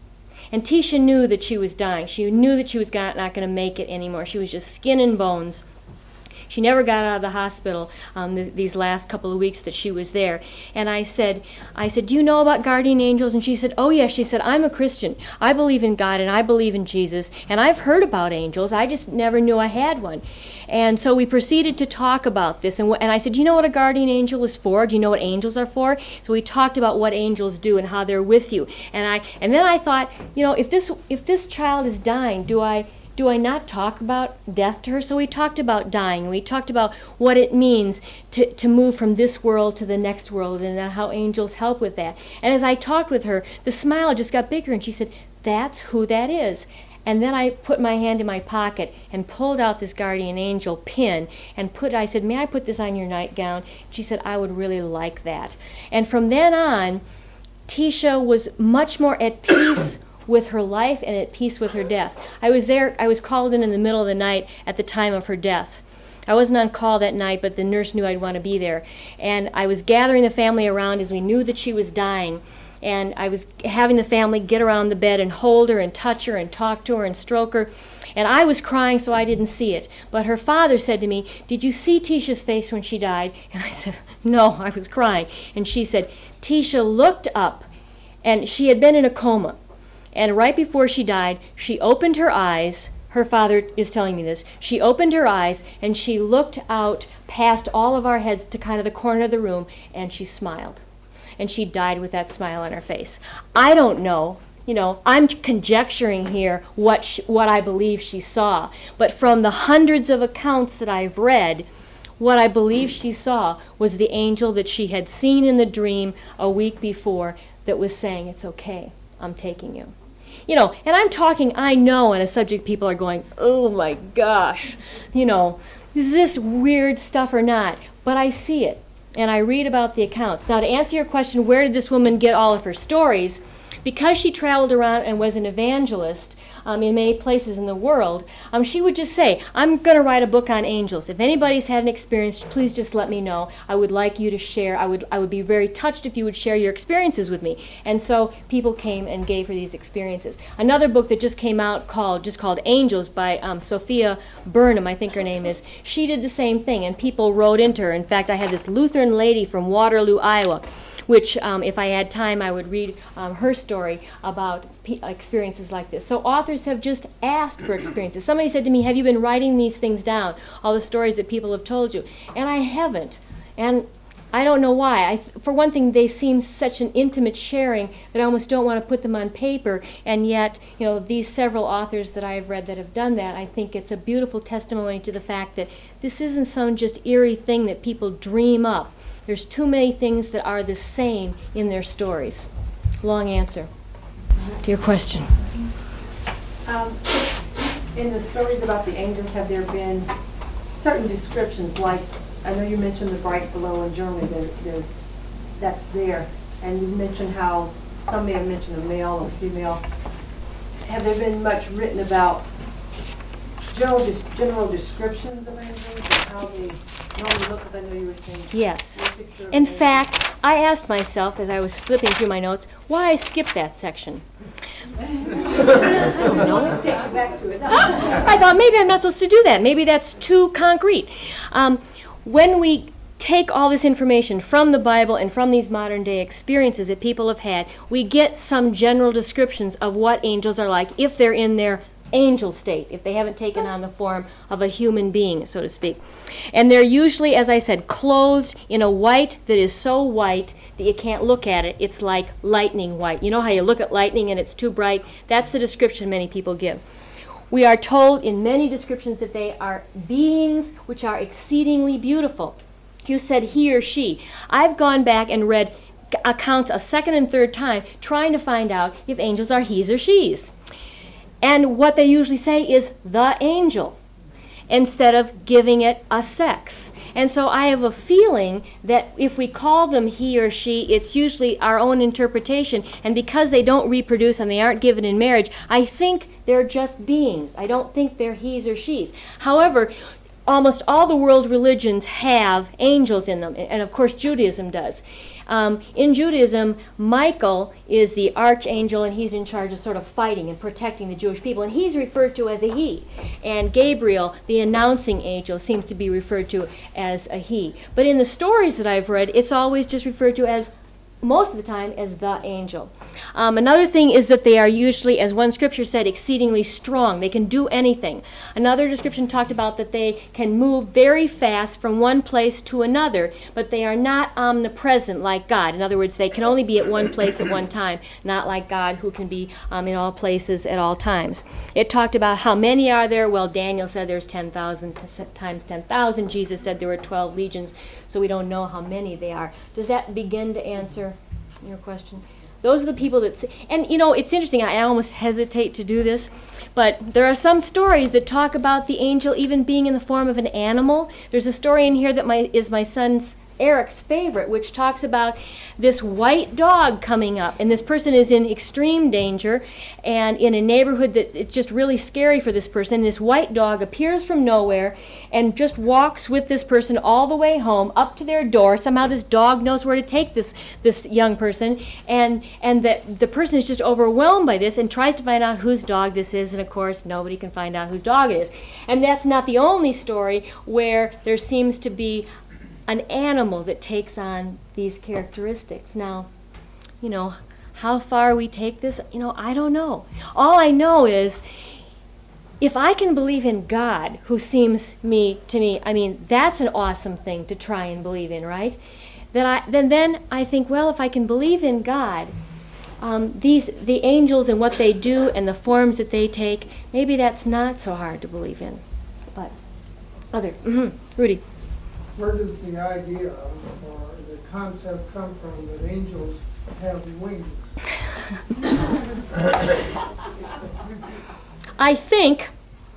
And Tisha knew that she was dying. She knew that she was not going to make it anymore. She was just skin and bones. She never got out of the hospital um, th- these last couple of weeks that she was there. And I said, I said, do you know about guardian angels? And she said, oh yes. She said, I'm a Christian. I believe in God and I believe in Jesus. And I've heard about angels. I just never knew I had one. And so we proceeded to talk about this. And, wh- and I said, do you know what a guardian angel is for? Do you know what angels are for? So we talked about what angels do and how they're with you. And I and then I thought, you know, if this if this child is dying, do I do I not talk about death to her? So we talked about dying. We talked about what it means to, to move from this world to the next world and how angels help with that. And as I talked with her, the smile just got bigger and she said, that's who that is. And then I put my hand in my pocket and pulled out this guardian angel pin and put, I said, may I put this on your nightgown? She said, I would really like that. And from then on, Tisha was much more at peace with her life and at peace with her death. I was there, I was called in in the middle of the night at the time of her death. I wasn't on call that night, but the nurse knew I'd want to be there. And I was gathering the family around as we knew that she was dying. And I was having the family get around the bed and hold her and touch her and talk to her and stroke her. And I was crying, so I didn't see it. But her father said to me, did you see Tisha's face when she died? And I said, no, I was crying. And she said, Tisha looked up, and she had been in a coma. And right before she died, she opened her eyes. Her father is telling me this. She opened her eyes, and she looked out past all of our heads to kind of the corner of the room, and she smiled. And she died with that smile on her face. I don't know. You know, I'm conjecturing here what sh- what I believe she saw. But from the hundreds of accounts that I've read, what I believe she saw was the angel that she had seen in the dream a week before that was saying, it's okay, I'm taking you. You know, and I'm talking, I know, on a subject people are going, oh my gosh, you know, is this weird stuff or not? But I see it, and I read about the accounts. Now, to answer your question, where did this woman get all of her stories? Because she traveled around and was an evangelist um, in many places in the world, um, she would just say, I'm going to write a book on angels. If anybody's had an experience, please just let me know. I would like you to share. I would, I would be very touched if you would share your experiences with me. And so people came and gave her these experiences. Another book that just came out called, just called Angels by um, Sophia Burnham, I think her name is, she did the same thing, and people wrote into her. In fact, I had this Lutheran lady from Waterloo, Iowa, which um, if I had time, I would read um, her story about pe- experiences like this. So authors have just asked for experiences. Somebody said to me, have you been writing these things down, all the stories that people have told you? And I haven't. And I don't know why. I, for one thing, they seem such an intimate sharing that I almost don't want to put them on paper. And yet, you know, these several authors that I've read that have done that, I think it's a beautiful testimony to the fact that this isn't some just eerie thing that people dream up. There's too many things that are the same in their stories. Long answer to your question. Um, in the stories about the angels, have there been certain descriptions, like, I know you mentioned the bright below in Germany, there, there, that's there, and you mentioned how some may have mentioned a male or female. Have there been much written about general, dis- general descriptions of angels and how they normally look, because I know you were saying... Yes. your picture of In angels. fact, I asked myself as I was flipping through my notes why I skipped that section. No, take you back to it. I thought maybe I'm not supposed to do that. Maybe that's too concrete. Um, when we take all this information from the Bible and from these modern day experiences that people have had, we get some general descriptions of what angels are like if they're in their angel state, if they haven't taken on the form of a human being, so to speak. And they're usually, as I said, clothed in a white that is so white that you can't look at it. It's like lightning white. You know how you look at lightning and it's too bright? That's the description many people give. We are told in many descriptions that they are beings which are exceedingly beautiful. You said he or she. I've gone back and read accounts a second and third time trying to find out if angels are he's or she's. And what they usually say is the angel, instead of giving it a sex. And so I have a feeling that if we call them he or she, it's usually our own interpretation. And because they don't reproduce and they aren't given in marriage, I think they're just beings. I don't think they're he's or she's. However, almost all the world religions have angels in them, and of course Judaism does. Um, in Judaism, Michael is the archangel, and he's in charge of sort of fighting and protecting the Jewish people, and he's referred to as a he. And Gabriel, the announcing angel, seems to be referred to as a he. But in the stories that I've read, it's always just referred to as, most of the time, as the angel. Um, another thing is that they are usually, as one scripture said, exceedingly strong. They can do anything. Another description talked about that they can move very fast from one place to another, but they are not omnipresent like God. In other words, they can only be at one place at one time, not like God, who can be um, in all places at all times. It talked about how many are there. Well, Daniel said there's ten thousand times ten thousand. Jesus said there were twelve legions, so we don't know how many they are. Does that begin to answer your question? Those are the people that, say, and you know, it's interesting, I almost hesitate to do this, but there are some stories that talk about the angel even being in the form of an animal. There's a story in here that my is my son's Eric's favorite, which talks about this white dog coming up, and this person is in extreme danger and in a neighborhood that it's just really scary for this person. And this white dog appears from nowhere and just walks with this person all the way home up to their door. Somehow this dog knows where to take this this young person, and and that the person is just overwhelmed by this and tries to find out whose dog this is, and of course nobody can find out whose dog it is. And that's not the only story where there seems to be an animal that takes on these characteristics. Now, you know, how far we take this, you know, I don't know. All I know is if I can believe in God, who seems me to me, I mean, that's an awesome thing to try and believe in, right? Then I then then I think, well, if I can believe in God, um, these the angels and what they do and the forms that they take, maybe that's not so hard to believe in. But other, mm-hmm. Rudy. Where does the idea of, or the concept come from that angels have wings? I think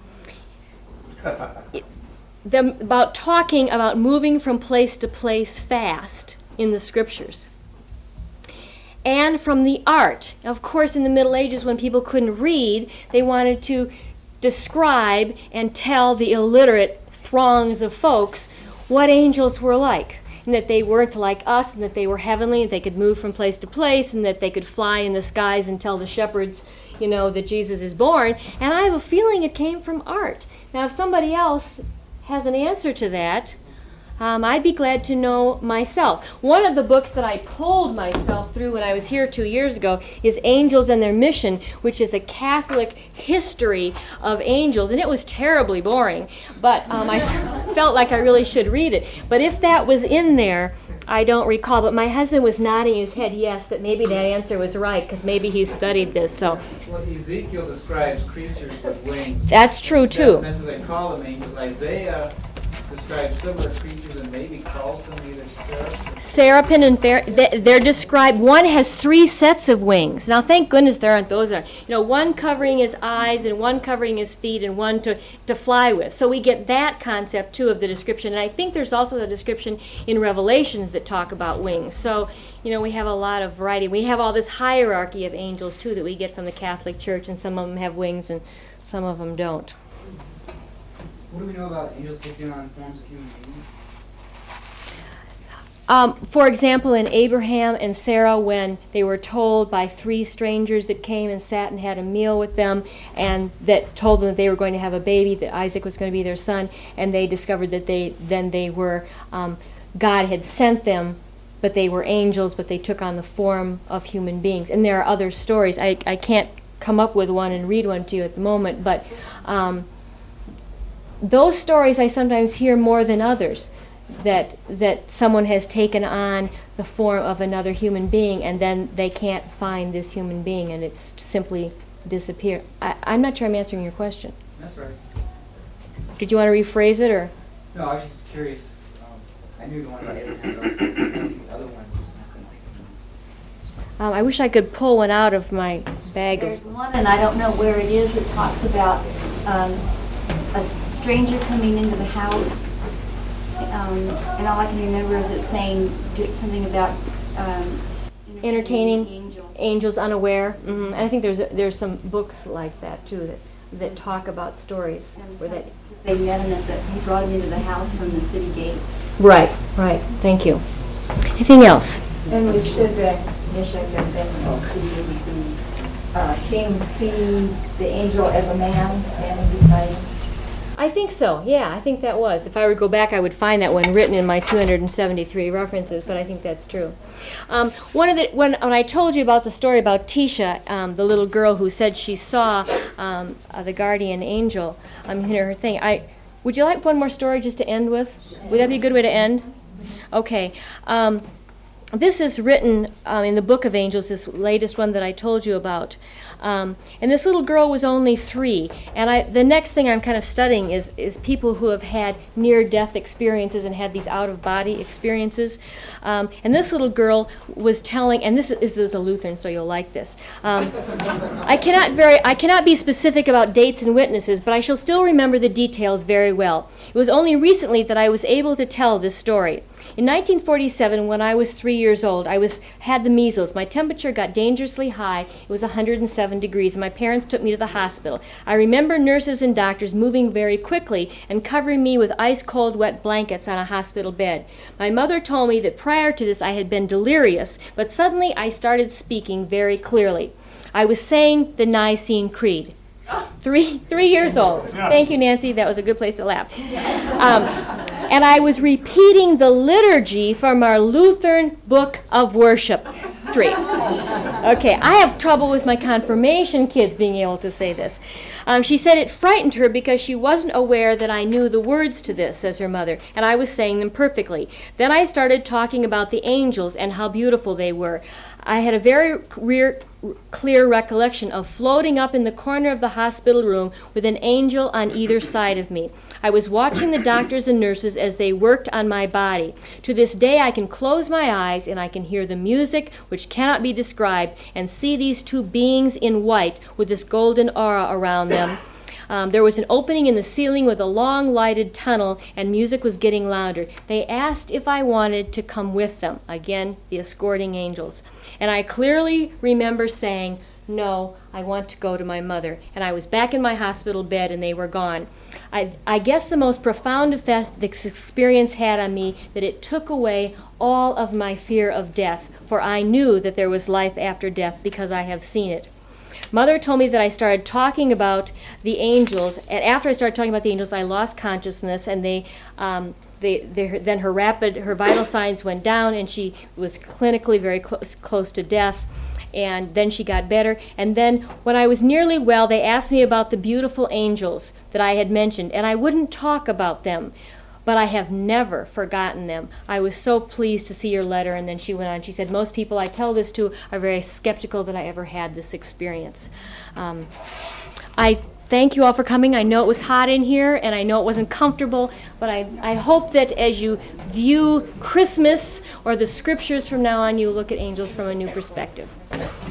it, them, about talking about moving from place to place fast in the scriptures. And from the art. Of course, in the Middle Ages, when people couldn't read, they wanted to describe and tell the illiterate throngs of folks what angels were like, and that they weren't like us, and that they were heavenly, and they could move from place to place, and that they could fly in the skies and tell the shepherds, you know, that Jesus is born. And I have a feeling it came from art. Now, if somebody else has an answer to that, um, I'd be glad to know myself. One of the books that I pulled myself through when I was here two years ago is Angels and Their Mission, which is a Catholic history of angels, and it was terribly boring, but um, I felt like I really should read it. But if that was in there, I don't recall, but my husband was nodding his head yes, that maybe that answer was right, because maybe he studied this. So Well, Ezekiel describes creatures with wings. that's true too. Doesn't necessarily call them angels. Isaiah describes similar creatures and maybe calls them either seraphim. Seraphim and Ther- they- they're described. One has three sets of wings. Now, thank goodness there aren't those. Are you know, one covering his eyes and one covering his feet and one to to fly with. So we get that concept too of the description. And I think there's also a description in Revelations that talk about wings. So you know, we have a lot of variety. We have all this hierarchy of angels too that we get from the Catholic Church, and some of them have wings and some of them don't. What do we know about angels taking on forms of human beings? Um, for example, in Abraham and Sarah, when they were told by three strangers that came and sat and had a meal with them, and that told them that they were going to have a baby, that Isaac was going to be their son, and they discovered that they then they were um, God had sent them, but they were angels, but they took on the form of human beings. And there are other stories. I I can't come up with one and read one to you at the moment, but um, those stories I sometimes hear more than others. That that someone has taken on the form of another human being, and then they can't find this human being, and it's simply disappear. I, I'm not sure I'm answering your question. That's right. Did you want to rephrase it, or? No, I was just curious. Um, I knew the one about Abraham, but the other ones. I couldn't think of them. Um, I wish I could pull one out of my bag There's of. one, and I don't know where it is, that talks about um, a stranger coming into the house. Um, and all I can remember is it saying do- something about um, Entertaining the angel. Angels unaware. Mm-hmm. And I think there's a, there's some books like that too that that talk about stories. Where that, They met him at the, he brought him into the house from the city gate. right, right. Thank you. Anything else? And with Shadrach's, Meshach, and Abednego, the uh, king sees the angel as a man standing beside him. I think so, yeah, I think that was. If I were to go back, I would find that one written in my two hundred seventy-three references, but I think that's true. Um, one of the, when, when I told you about the story about Tisha, um, the little girl who said she saw um, uh, the guardian angel, um, in her thing, I, would you like one more story just to end with? Would that be a good way to end? Okay. Um, this is written um, in the Book of Angels, this latest one that I told you about. Um, and this little girl was only three. And I, the next thing I'm kind of studying is, is people who have had near-death experiences and had these out-of-body experiences. Um, and this little girl was telling, and this is, this is a Lutheran, so you'll like this. Um, I cannot very, I cannot be specific about dates and witnesses, but I shall still remember the details very well. It was only recently that I was able to tell this story. In nineteen forty-seven, when I was three years old, I was had the measles. My temperature got dangerously high. It was one hundred seven degrees, and my parents took me to the hospital. I remember nurses and doctors moving very quickly and covering me with ice-cold wet blankets on a hospital bed. My mother told me that prior to this I had been delirious, but suddenly I started speaking very clearly. I was saying the Nicene Creed. Three, three years old. Thank you, Nancy. That was a good place to laugh. Um, and I was repeating the liturgy from our Lutheran Book of Worship. Three. Okay, I have trouble with my confirmation kids being able to say this. Um, she said it frightened her because she wasn't aware that I knew the words to this, says her mother, and I was saying them perfectly. Then I started talking about the angels and how beautiful they were. I had a very clear, clear recollection of floating up in the corner of the hospital room with an angel on either side of me. I was watching the doctors and nurses as they worked on my body. To this day I can close my eyes and I can hear the music which cannot be described and see these two beings in white with this golden aura around them. Um, there was an opening in the ceiling with a long lighted tunnel, and music was getting louder. They asked if I wanted to come with them. Again, the escorting angels. And I clearly remember saying, no, I want to go to my mother. And I was back in my hospital bed and they were gone. I, I guess the most profound effect this experience had on me that it took away all of my fear of death, for I knew that there was life after death because I have seen it. Mother told me that I started talking about the angels, and after I started talking about the angels, I lost consciousness, and they, um, they, they then her rapid, her vital signs went down, and she was clinically very close, close to death. And then she got better. And then when I was nearly well, they asked me about the beautiful angels that I had mentioned, and I wouldn't talk about them. But I have never forgotten them. I was so pleased to see your letter. And then she went on. She said, most people I tell this to are very skeptical that I ever had this experience. Um, I thank you all for coming. I know it was hot in here, and I know it wasn't comfortable, but I, I hope that as you view Christmas or the scriptures from now on, you look at angels from a new perspective.